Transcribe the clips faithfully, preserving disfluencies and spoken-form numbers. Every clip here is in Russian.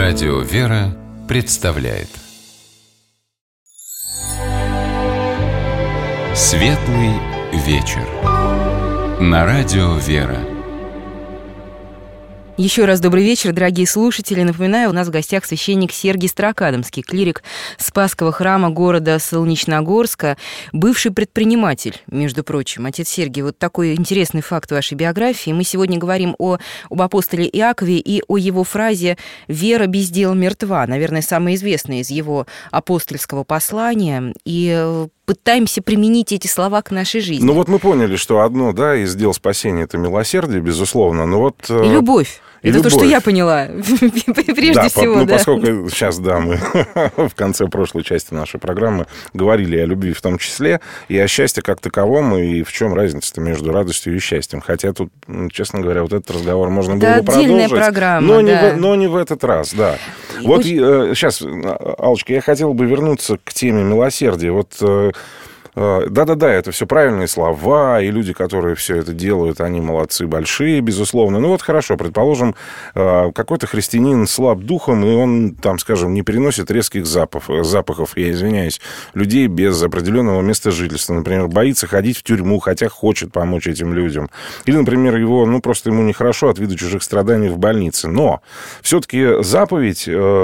Радио «Вера» представляет Светлый вечер на Радио «Вера». Еще раз добрый вечер, дорогие слушатели. Напоминаю, у нас в гостях священник Сергий Строкадомский, клирик Спасского храма города Солнечногорска, бывший предприниматель, между прочим. Отец Сергий, вот такой интересный факт вашей биографии. Мы сегодня говорим о, об апостоле Иакове и о его фразе «Вера без дел мертва», наверное, самая известная из его апостольского послания. И пытаемся применить эти слова к нашей жизни. Ну вот мы поняли, что одно, да, из дел спасения — это милосердие, безусловно, но вот... И любовь. И это любовь. то, что я поняла, прежде да, всего. По, ну, да. поскольку сейчас, да, мы в конце прошлой части нашей программы говорили о любви в том числе, и о счастье как таковом, и в чем разница-то между радостью и счастьем. Хотя тут, честно говоря, вот этот разговор можно было бы продолжить. Это отдельная программа, но, да. не в, но не в этот раз, да. И вот очень... э, сейчас, Аллочка, я хотел бы вернуться к теме милосердия. Вот... Э, Да-да-да, это все правильные слова, и люди, которые все это делают, они молодцы большие, безусловно. Ну вот хорошо, предположим, какой-то христианин слаб духом, и он, там, скажем, не переносит резких запахов, запахов, я извиняюсь, людей без определенного места жительства. Например, боится ходить в тюрьму, хотя хочет помочь этим людям. Или, например, его, ну, просто ему нехорошо от вида чужих страданий в больнице. Но все-таки заповедь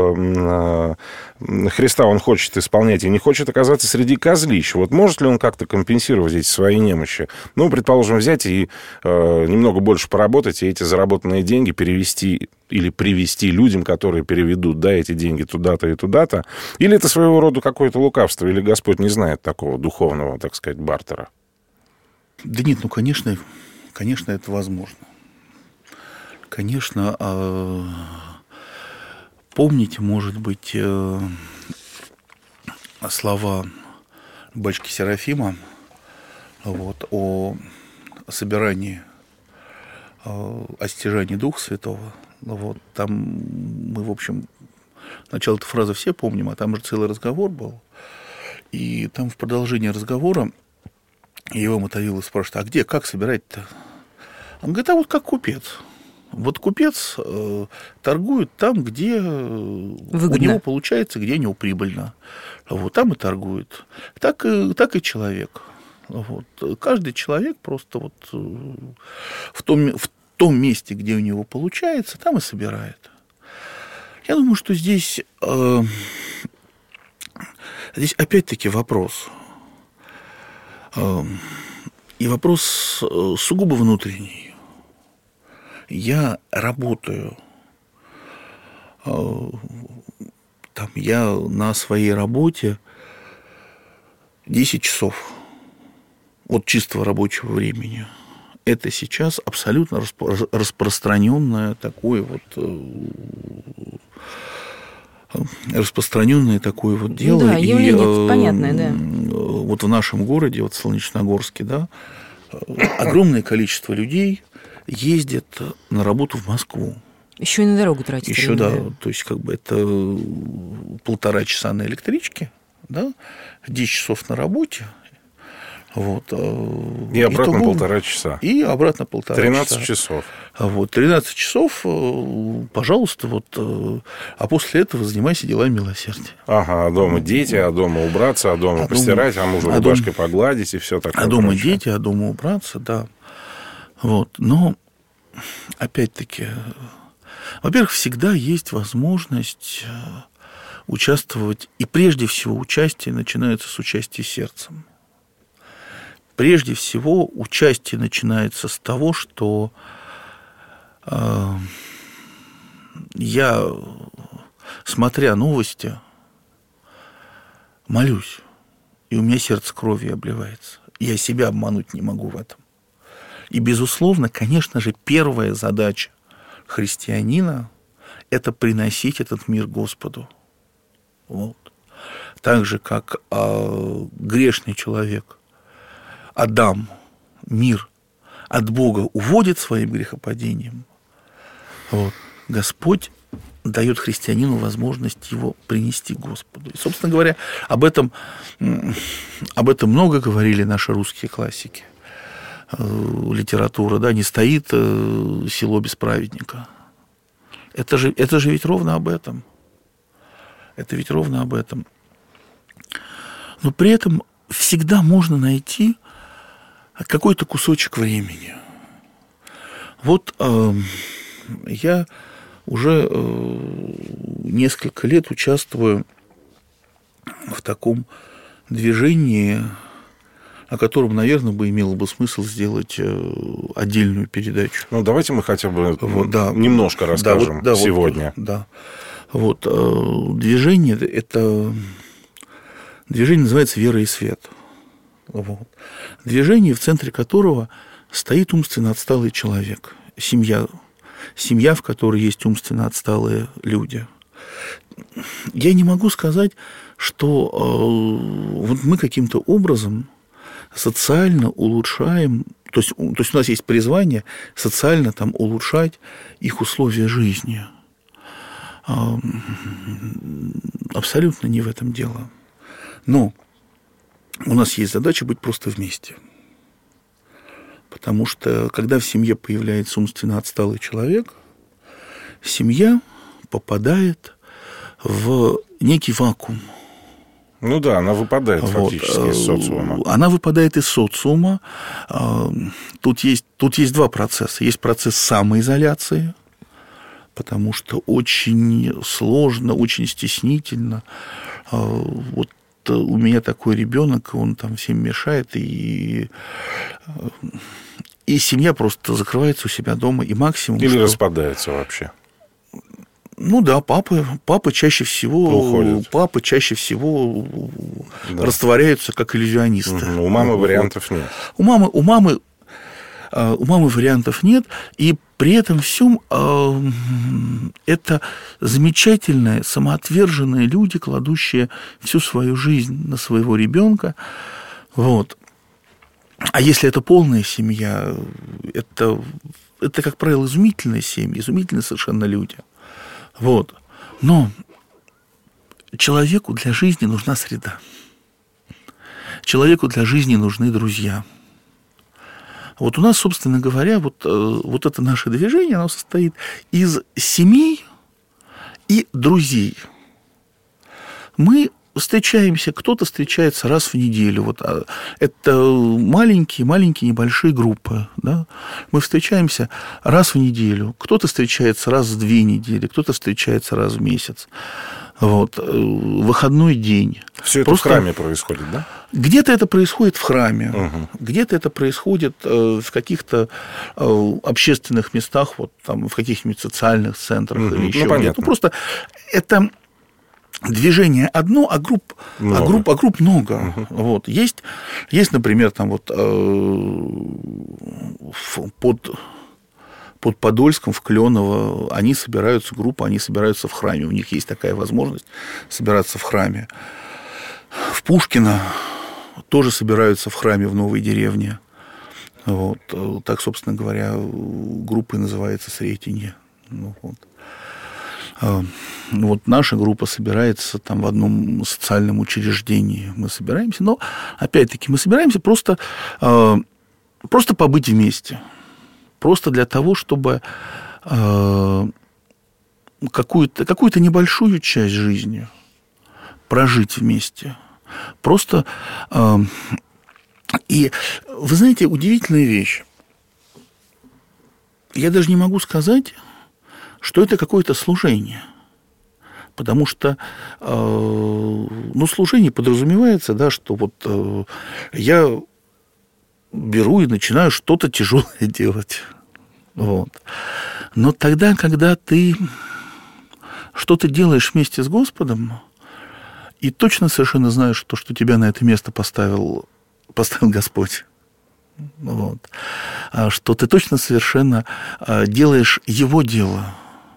Христа он хочет исполнять и не хочет оказаться среди козлищ. Вот может ли он как-то компенсировать эти свои немощи? Ну, предположим, взять и э, немного больше поработать, и эти заработанные деньги перевести или привести людям, которые переведут, да, эти деньги туда-то и туда-то. Или это своего рода какое-то лукавство, или Господь не знает такого духовного, так сказать, бартера? Да нет, ну, конечно, конечно, это возможно. Конечно, э... помните, может быть, э... слова батюшки Серафима вот, о собирании, о стяжании Духа Святого. Вот, там мы, в общем, начало этой фразы все помним, а там же целый разговор был. И там в продолжении разговора его Мотовилов спрашивает: а где, как собирать-то? Он говорит: а вот как купец. Вот купец э, торгует там, где выгодно. У него получается, где у него прибыльно. Вот, там и торгует. Так и, так и человек. Вот. Каждый человек просто вот в том, в том месте, где у него получается, там и собирает. Я думаю, что здесь, э, здесь опять-таки вопрос. Э, и вопрос сугубо внутренний. Я работаю, там, я на своей работе десять часов от чистого рабочего времени. Это сейчас абсолютно распро- распространенное такое вот распространенное такое вот дело. Да, явление и, понятное, да. Вот в нашем городе, вот в Солнечногорске, да, огромное количество людей ездят на работу в Москву. Еще и на дорогу тратить. Еще, да, да. То есть, как бы это полтора часа на электричке, да, десять часов на работе. Вот. И обратно Итого, полтора часа. И обратно полтора тринадцать часа. часов. Вот, тринадцать часов, пожалуйста, вот, а после этого занимайся делами милосердия. Ага, а дома дети, а дома убраться, а дома а постирать, дома, а мужу а рубашкой дом, погладить и все такое. А дома прочее. дети, а дома убраться, да. Вот, но, опять-таки, во-первых, всегда есть возможность участвовать, и прежде всего участие начинается с участия сердцем. Прежде всего участие начинается с того, что э, я, смотря новости, молюсь, и у меня сердце кровью обливается. Я себя обмануть не могу в этом. И, безусловно, конечно же, первая задача христианина – это приносить этот мир Господу. Вот. Так же, как э, грешный человек, Адам, мир от Бога уводит своим грехопадением, вот, Господь дает христианину возможность его принести Господу. И, собственно говоря, об этом, об этом много говорили наши русские классики. Литература, да, не стоит село без праведника. Это же, это же ведь ровно об этом. Это ведь ровно об этом. Но при этом всегда можно найти какой-то кусочек времени. Вот э, я уже э, несколько лет участвую в таком движении, о котором, наверное, бы имело бы смысл сделать э, отдельную передачу. Ну, давайте мы хотя бы вот, да, немножко расскажем да, вот, да, сегодня. Вот, да. Вот, э, движение, это движение называется «Вера и свет». Вот. Движение, в центре которого стоит умственно отсталый человек, семья, семья, в которой есть умственно отсталые люди. Я не могу сказать, что э, вот мы каким-то образом социально улучшаем, то есть, то есть у нас есть призвание социально там улучшать их условия жизни. Э, абсолютно не в этом дело. Но у нас есть задача быть просто вместе. Потому что, когда в семье появляется умственно отсталый человек, семья попадает в некий вакуум. Ну да, она выпадает вот. фактически из социума. Она выпадает из социума. Тут есть, тут есть два процесса. Есть процесс самоизоляции, потому что очень сложно, очень стеснительно. Вот у меня такой ребенок, он там всем мешает, и, и семья просто закрывается у себя дома, и максимум... Или что... распадается вообще. Ну да, папы, папы чаще всего... Уходят. Папы чаще всего да. растворяются как иллюзионисты. Угу. У мамы вот. вариантов нет. У мамы, у мамы У мамы вариантов нет, и при этом всем э, это замечательные, самоотверженные люди, кладущие всю свою жизнь на своего ребенка. Вот. А если это полная семья, это, это, как правило, изумительные семьи, изумительные совершенно люди. Вот. Но человеку для жизни нужна среда. Человеку для жизни нужны друзья. Вот у нас, собственно говоря, вот, вот это наше движение, оно состоит из семей и друзей. Мы встречаемся, кто-то встречается раз в неделю. Вот это маленькие-маленькие небольшие группы. Да? Мы встречаемся раз в неделю. Кто-то встречается раз в две недели, кто-то встречается раз в месяц. Вот. Выходной день. Все это Просто... в храме происходит, да? Где-то это происходит в храме, угу. где-то это происходит в каких-то общественных местах, вот там в каких-нибудь социальных центрах угу. или еще ну, где-то. Ну, просто это движение одно, а групп много. А групп, а групп много. Угу. Вот. Есть, есть, например, там вот под... Под Подольском, в Кленово, они собираются, группа, они собираются в храме. У них есть такая возможность собираться в храме. В Пушкино тоже собираются в храме в Новой деревне. Вот. Так, собственно говоря, группа называется «Сретенье». Ну, вот. Вот наша группа собирается там в одном социальном учреждении. Мы собираемся, но, опять-таки, мы собираемся просто, просто побыть вместе. Просто для того, чтобы э, какую-то, какую-то небольшую часть жизни прожить вместе. Просто... Э, и, вы знаете, удивительная вещь. Я даже не могу сказать, что это какое-то служение. Потому что, э, ну, служение подразумевается, да, что вот э, я... беру и начинаю что-то тяжелое делать. Вот. Но тогда, когда ты что-то делаешь вместе с Господом, и точно совершенно знаешь, что, что тебя на это место поставил, поставил Господь, вот, что ты точно совершенно делаешь Его дело,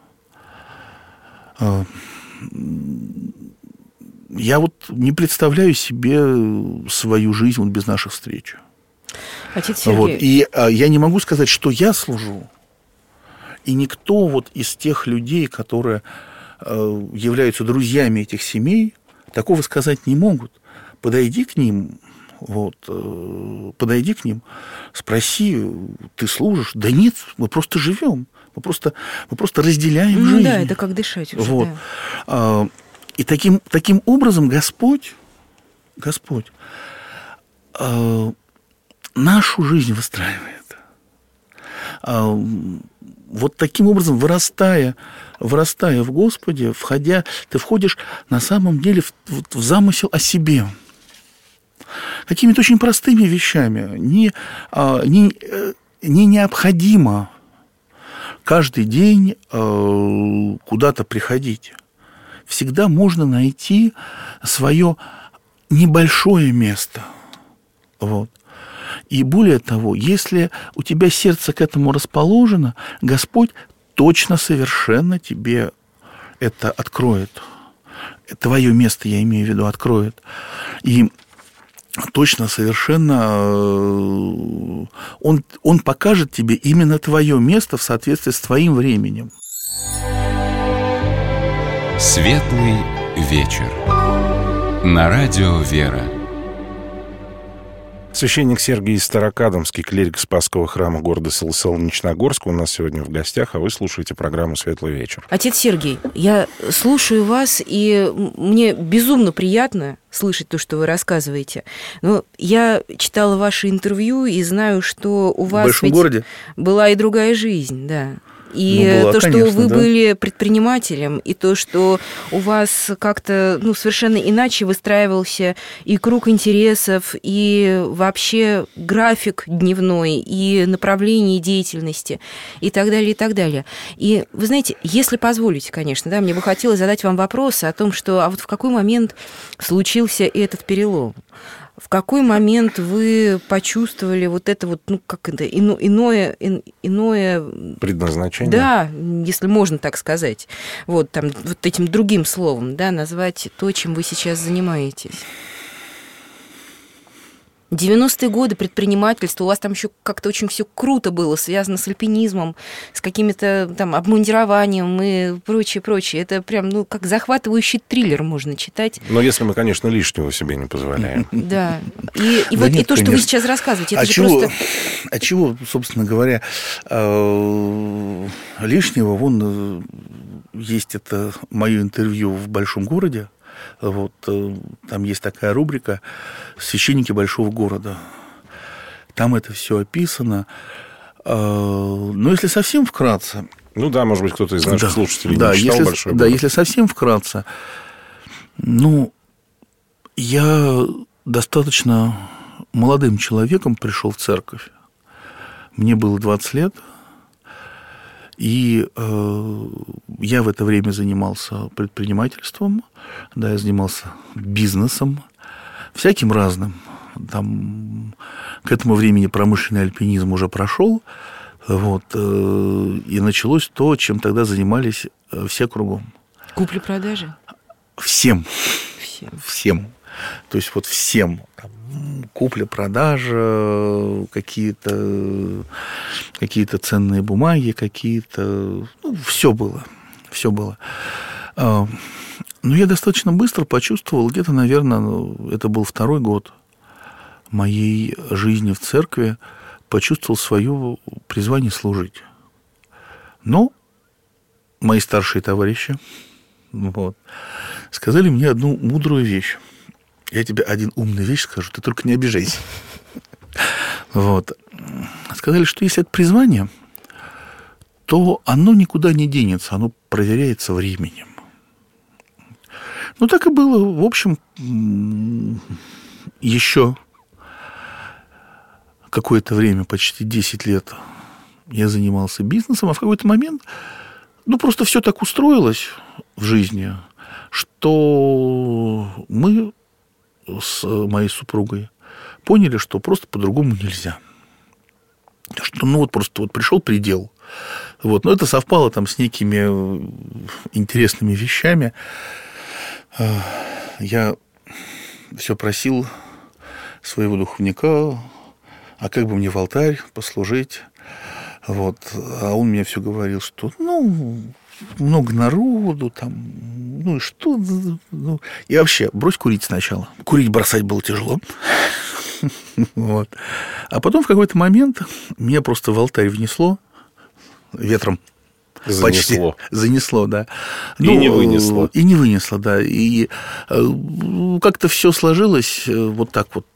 я вот не представляю себе свою жизнь вот без наших встреч. Отец Сергей. Вот. И а, я не могу сказать, что я служу. И никто вот из тех людей, которые э, являются друзьями этих семей, такого сказать не могут. Подойди к ним, вот, э, подойди к ним, спроси, ты служишь? Да нет, мы просто живем. Мы просто, мы просто разделяем ну, жизнь. Да, это как дышать уже. Вот. Да. А, И таким, таким образом Господь, Господь э, нашу жизнь выстраивает. Э, вот таким образом, вырастая, вырастая в Господе, входя, ты входишь на самом деле в, в, в замысел о себе. Какими-то очень простыми вещами. Не, э, не, э, не необходимо каждый день э, куда-то приходить. Всегда можно найти свое небольшое место. Вот. И более того, если у тебя сердце к этому расположено, Господь точно, совершенно тебе это откроет. Твое место, я имею в виду, откроет. И точно, совершенно он, он покажет тебе именно твое место в соответствии с твоим временем. Светлый вечер. На радио «Вера». Священник Сергий Старокадомский, клирик Спасского храма города Солнечногорска, у нас сегодня в гостях, а вы слушаете программу «Светлый вечер». Отец Сергий, я слушаю вас, и мне безумно приятно слышать то, что вы рассказываете. Но я читала ваши интервью и знаю, что у вас в большом городе была и другая жизнь, да. И ну, была, то, что конечно, вы да. были предпринимателем, и то, что у вас как-то ну, совершенно иначе выстраивался и круг интересов, и вообще график дневной, и направление деятельности, и так далее, и так далее. И вы знаете, если позволите, конечно, да, мне бы хотелось задать вам вопрос о том, что а вот в какой момент случился этот перелом? В какой момент вы почувствовали вот это вот, ну, как это, ино, иное, иное... Предназначение? Да, если можно так сказать. Вот, там, вот этим другим словом, да, назвать то, чем вы сейчас занимаетесь. девяностые годы предпринимательства, у вас там еще как-то очень все круто было, связано с альпинизмом, с какими-то там обмундированием и прочее, прочее. Это прям, ну, как захватывающий триллер можно читать. Но если мы, конечно, лишнего себе не позволяем. Да. И, и вот и то, что вы сейчас рассказываете, это а же чего, просто... А чего, собственно говоря, лишнего? Вон есть это мое интервью в большом городе. Вот, там есть такая рубрика «Священники большого города». Там это все описано. Но если совсем вкратце... Ну да, может быть, кто-то из наших да, слушателей да, не читал если, «Большой да, город». если совсем вкратце, ну, я достаточно молодым человеком пришел в церковь. Мне было двадцать лет. И э, я в это время занимался предпринимательством, да, я занимался бизнесом, всяким разным. Там, к этому времени промышленный альпинизм уже прошел, вот, э, и началось то, чем тогда занимались все кругом. Купли-продажи? Всем. Всем. Всем. То есть вот всем. Купля-продажа, какие-то, какие-то ценные бумаги, какие-то... Ну, все было. Все было. Но я достаточно быстро почувствовал, где-то, наверное, это был второй год моей жизни в церкви, почувствовал свое призвание служить. Но мои старшие товарищи вот, сказали мне одну мудрую вещь. Я тебе один умную вещь скажу, ты только не обижайся. Вот. Сказали, что если это призвание, то оно никуда не денется, оно проверяется временем. Ну, так и было. В общем, еще какое-то время, почти десять лет, я занимался бизнесом, а в какой-то момент, ну, просто все так устроилось в жизни, что мы с моей супругой поняли, что просто по-другому нельзя. Что, ну, вот просто вот пришел предел. Вот. Но это совпало там с некими интересными вещами. Я все просил своего духовника, а как бы мне в алтарь послужить. Вот. А он мне все говорил, что, ну, много народу, там, ну и что? Ну, и вообще, брось курить сначала. Курить бросать было тяжело. Вот. А потом в какой-то момент меня просто в алтарь внесло ветром. Занесло. Почти занесло, да. И ну, не вынесло. И не вынесло, да. И как-то все сложилось вот так вот,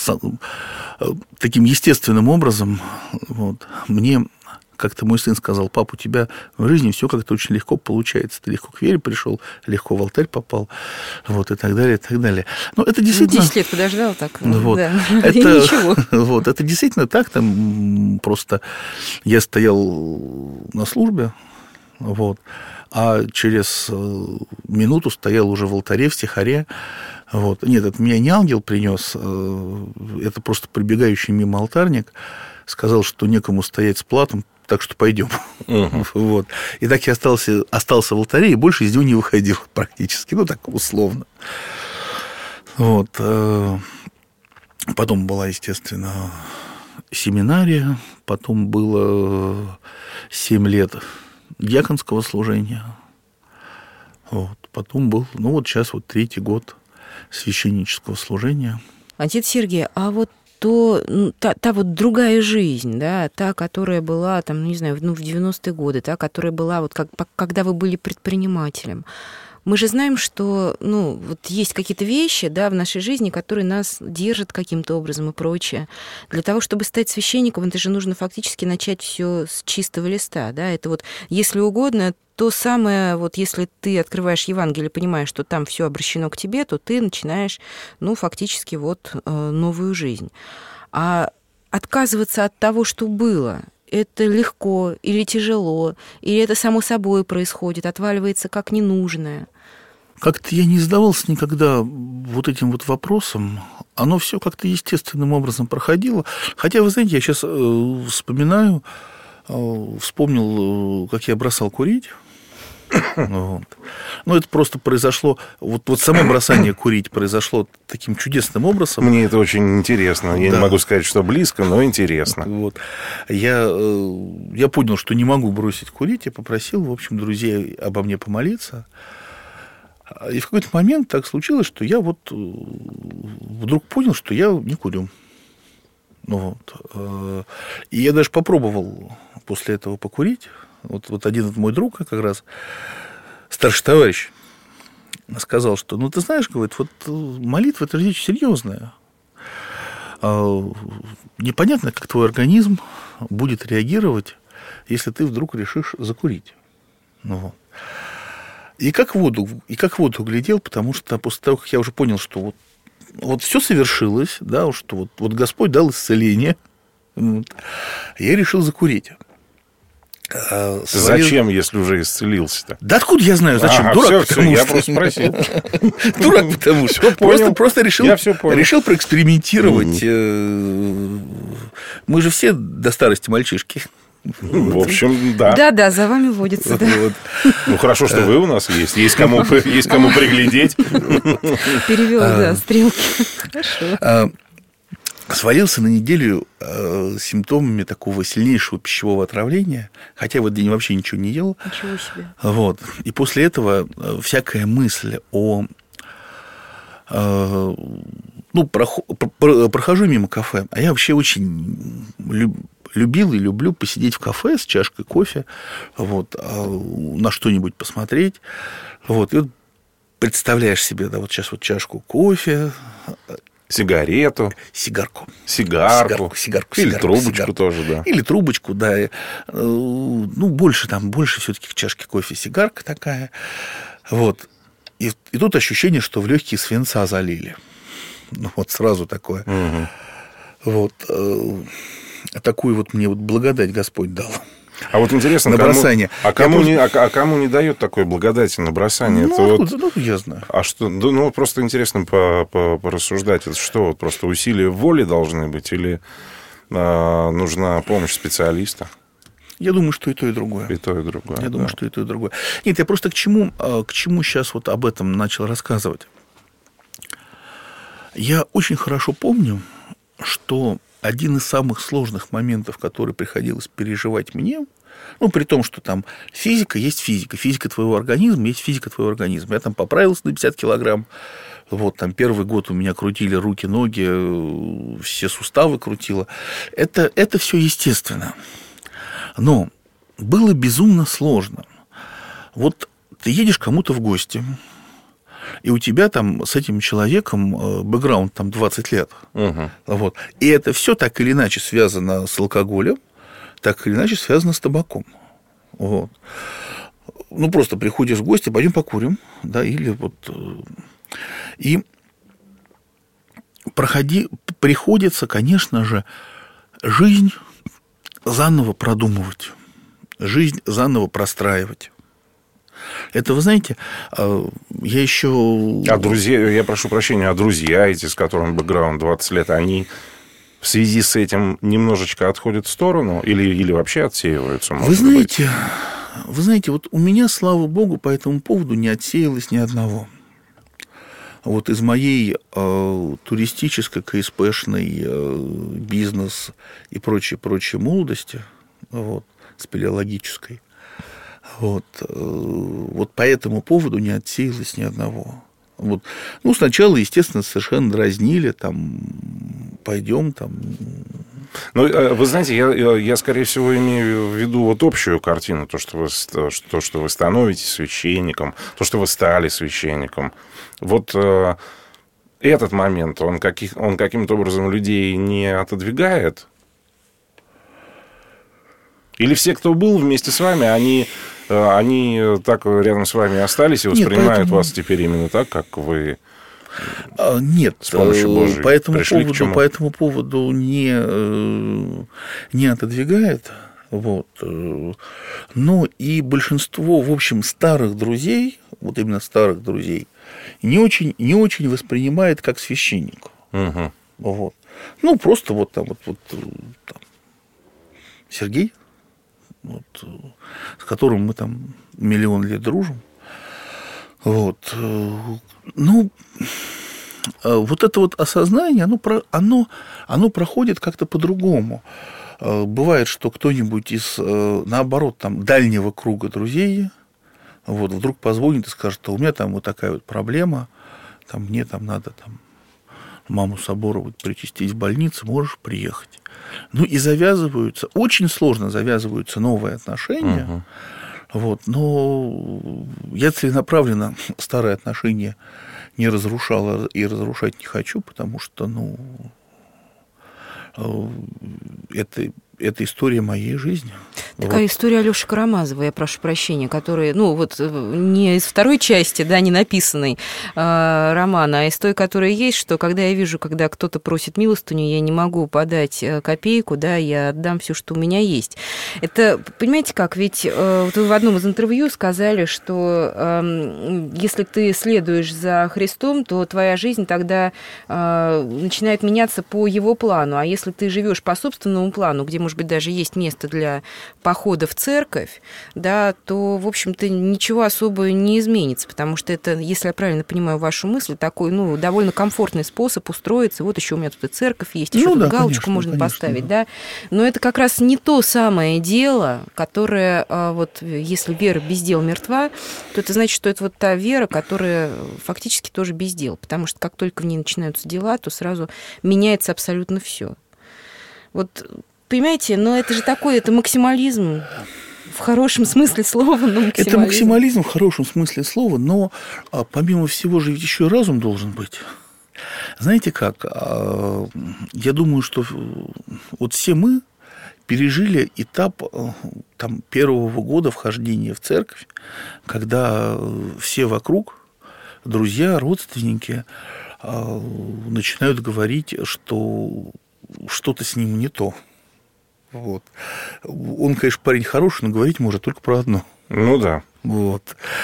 таким естественным образом. Вот. Мне как-то мой сын сказал: пап, у тебя в жизни все как-то очень легко получается. Ты легко к вере пришел, легко в алтарь попал, вот, и так далее, и так далее. Но это действительно... десять лет подождал так. Вот. Да. Это... И ничего. Вот. Это действительно так. Там просто я стоял на службе, вот, а через минуту стоял уже в алтаре, в стихаре. Вот. Нет, это меня не ангел принес, это просто прибегающий мимо алтарник сказал, что некому стоять с платом, так что пойдем. Uh-huh. Вот. И так я остался, остался в алтаре и больше из него не выходил практически, ну так условно. Вот. Потом была, естественно, семинария, потом было семь лет диаконского служения. Вот. Потом был, ну вот сейчас вот третий год священнического служения. Отец Сергий, а вот то ну, та, та вот другая жизнь, да, та, которая была, там, ну, не знаю, ну, в девяностые годы, та, которая была, вот как, когда вы были предпринимателем, мы же знаем, что, ну, вот есть какие-то вещи, да, в нашей жизни, которые нас держат каким-то образом и прочее. Для того, чтобы стать священником, это же нужно фактически начать все с чистого листа, да, это вот, если угодно, то самое, вот если ты открываешь Евангелие, понимаешь, что там все обращено к тебе, то ты начинаешь, ну, фактически вот новую жизнь. А отказываться от того, что было, это легко или тяжело, или это само собой происходит, отваливается как ненужное? Как-то я не задавался никогда вот этим вот вопросом. Оно все как-то естественным образом проходило. Хотя, вы знаете, я сейчас э, вспоминаю, э, вспомнил, как я бросал курить. Вот. Ну, это просто произошло, вот, вот само бросание курить произошло таким чудесным образом. Мне это очень интересно. Я да. не могу сказать, что близко, но интересно. Вот. Я, я понял, что не могу бросить курить, я попросил, в общем, друзей обо мне помолиться. И в какой-то момент так случилось, что я вот вдруг понял, что я не курю. Вот. И я даже попробовал после этого покурить. Вот, вот один мой друг, как раз старший товарищ, сказал, что, ну, ты знаешь, говорит, вот молитва – это вещь серьезная. Непонятно, как твой организм будет реагировать, если ты вдруг решишь закурить. Вот. И как в воду, и как в воду глядел, потому что после того, как я уже понял, что вот, вот все совершилось, да, что вот, вот Господь дал исцеление, вот, я решил закурить. А свои... Зачем, если уже исцелился-то? Да откуда я знаю, зачем? Ага, Дурак, все, потому все, что... Я просто спросил. Дурак, потому что... Просто, просто решил, решил проэкспериментировать. Мы же все до старости мальчишки. В общем, да. Да-да, за вами водится. Да. Вот. Ну, хорошо, что вы у нас есть. Есть кому, есть кому приглядеть. Перевел, да, стрелки. Хорошо. Свалился на неделю э, с симптомами такого сильнейшего пищевого отравления, хотя в этот день вообще ничего не ел. Ничего себе. Вот. И после этого всякая мысль о... Э, ну, прохожу, прохожу мимо кафе, а я вообще очень люб, любил и люблю посидеть в кафе с чашкой кофе, вот, на что-нибудь посмотреть. Вот. И вот представляешь себе, да, вот сейчас вот чашку кофе... Сигарету. Сигарку. Сигарку. Сигарку, сигарку Или сигарку, трубочку сигарку. тоже, да. Или трубочку, да. Ну, больше там, больше все-таки к чашке кофе сигарка такая. Вот. И, и тут ощущение, что в легкие свинца залили. Ну, вот сразу такое. Угу. Вот. Такую вот мне вот благодать Господь дал. А вот интересно, на кому, бросание. А, кому просто... не, а, а кому не дает такой благодати на бросание? Ну, это откуда? вот... Ну, я знаю. А что? Ну, просто интересно по, по, порассуждать. Это что, вот просто усилия воли должны быть? Или а, нужна помощь специалиста? Я думаю, что и то, и другое. И то, и другое. Я да. думаю, что и то, и другое. Нет, я просто к чему, к чему сейчас вот об этом начал рассказывать. Я очень хорошо помню, что один из самых сложных моментов, который приходилось переживать мне, ну, при том, что там физика есть физика, физика твоего организма есть физика твоего организма. Я там поправился на пятьдесят килограмм, вот, там первый год у меня крутили руки, ноги, все суставы крутило. Это, это все естественно. Но было безумно сложно. Вот ты едешь к кому-то в гости, и у тебя там с этим человеком бэкграунд там двадцать лет. Угу. Вот. И это все так или иначе связано с алкоголем, так или иначе связано с табаком. Вот. Ну, просто приходишь в гости, пойдем покурим, да, или вот... И проходи, приходится, конечно же, жизнь заново продумывать, жизнь заново простраивать. Это, вы знаете, я еще... А друзья, я прошу прощения, а друзья эти, с которыми бэкграунд двадцать лет, они в связи с этим немножечко отходят в сторону или, или вообще отсеиваются? Вы знаете, быть? вы знаете, вот у меня, слава богу, по этому поводу не отсеялось ни одного. Вот из моей э, туристической, КСПшной, э, бизнес и прочей-прочей молодости, вот, спелеологической, вот, э, вот по этому поводу не отсеялось ни одного. Вот. Ну, сначала, естественно, совершенно дразнили, там, пойдем, там... Ну, вы знаете, я, я, скорее всего, имею в виду вот общую картину, то, что вы, то, что вы становитесь священником, то, что вы стали священником. Вот э, этот момент, он, каких, он каким-то образом людей не отодвигает? Или все, кто был вместе с вами, они, э, они так рядом с вами остались и воспринимают Нет, поэтому... вас теперь именно так, как вы... Нет, с помощью Божией по этому пришли поводу, к чему? По этому поводу не, не отодвигает. Вот. Но и большинство, в общем, старых друзей, вот именно старых друзей, не очень, не очень воспринимает как священник. Угу. Вот. Ну, просто вот там, вот, вот, там Сергей, вот, с которым мы там миллион лет дружим. Вот. Ну, вот это вот осознание, оно, оно, оно проходит как-то по-другому. Бывает, что кто-нибудь из, наоборот, там, дальнего круга друзей вот, вдруг позвонит и скажет, что у меня там вот такая вот проблема, там, мне там надо там, маму Соборову причастить в больницу, можешь приехать. Ну, и завязываются, очень сложно завязываются новые отношения, uh-huh. Вот, но я целенаправленно старые отношения не разрушал и разрушать не хочу, потому что, ну, это, это история моей жизни. Такая вот. История Алёши Карамазова, я прошу прощения, которая, ну, вот не из второй части, да, не написанной э, романа, а из той, которая есть, что когда я вижу, когда кто-то просит милостыню, я не могу подать копейку, да, я отдам все, что у меня есть. Это, понимаете как, ведь э, вот вы в одном из интервью сказали, что э, если ты следуешь за Христом, то твоя жизнь тогда э, начинает меняться по его плану, а если ты живешь по собственному плану, где, может быть, даже есть место для похода в церковь, да, то, в общем-то, ничего особо не изменится, потому что это, если я правильно понимаю вашу мысль, такой, ну, довольно комфортный способ устроиться. Вот еще у меня тут и церковь есть, еще ну, тут да, галочку конечно, можно конечно, поставить, да. да. Но это как раз не то самое дело, которое, вот, если вера без дел мертва, то это значит, что это вот та вера, которая фактически тоже без дел, потому что как только в ней начинаются дела, то сразу меняется абсолютно все. Вот. Понимаете, но это же такой, это максимализм в хорошем смысле слова, но максимализм. Это максимализм в хорошем смысле слова, но помимо всего же ведь еще и разум должен быть. Знаете как, я думаю, что вот все мы пережили этап там, первого года вхождения в церковь, когда все вокруг, друзья, родственники, начинают говорить, что что-то с ним не то. Вот. Он, конечно, парень хороший, но говорить может только про одно. Ну да. Вот.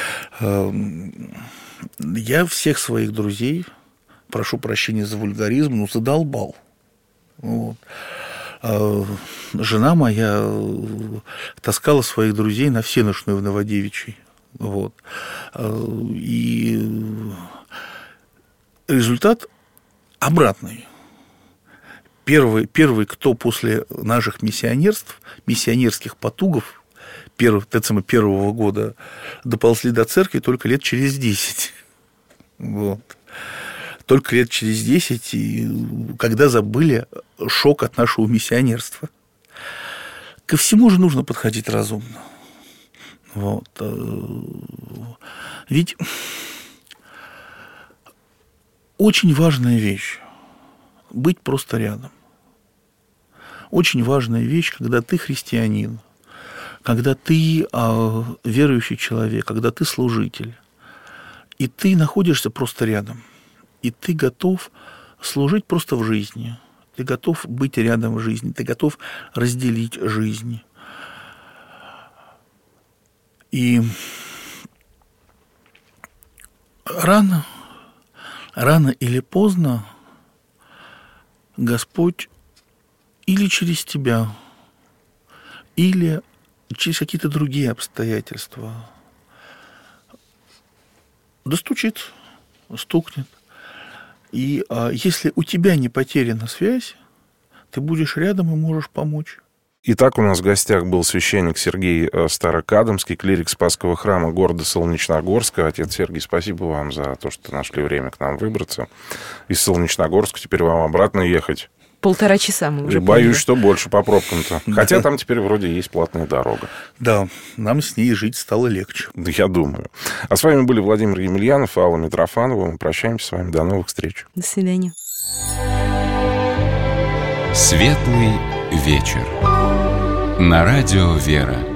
Я всех своих друзей, прошу прощения за вульгаризм, ну, задолбал. Вот. Жена моя таскала своих друзей на всенощную в Новодевичьей. Вот. И результат обратный. Первый, первый, кто после наших миссионерств, миссионерских потугов первых, первого года доползли до церкви только лет через десять. Вот. Только лет через десять, и когда забыли шок от нашего миссионерства. ко всему же нужно подходить разумно. Вот. Ведь очень важная вещь – быть просто рядом. Очень важная вещь, когда ты христианин, когда ты а, верующий человек, когда ты служитель, и ты находишься просто рядом, и ты готов служить просто в жизни, ты готов быть рядом в жизни, ты готов разделить жизнь. И рано, рано или поздно Господь или через тебя, или через какие-то другие обстоятельства достучит, стукнет. И а, если у тебя не потеряна связь, ты будешь рядом и можешь помочь. Итак, у нас в гостях был священник Сергей Старокадомский, клирик Спасского храма города Солнечногорска. Отец Сергий, спасибо вам за то, что нашли время к нам выбраться. Из Солнечногорска теперь вам обратно ехать. Полтора часа мы уже. И боюсь, что больше по пробкам-то. Хотя там теперь вроде есть платная дорога. Да, нам с ней жить стало легче. Да, я думаю. А с вами были Владимир Емельянов и Алла Митрофанова. Мы прощаемся с вами. До новых встреч. До свидания. Светлый вечер. На радио «Вера».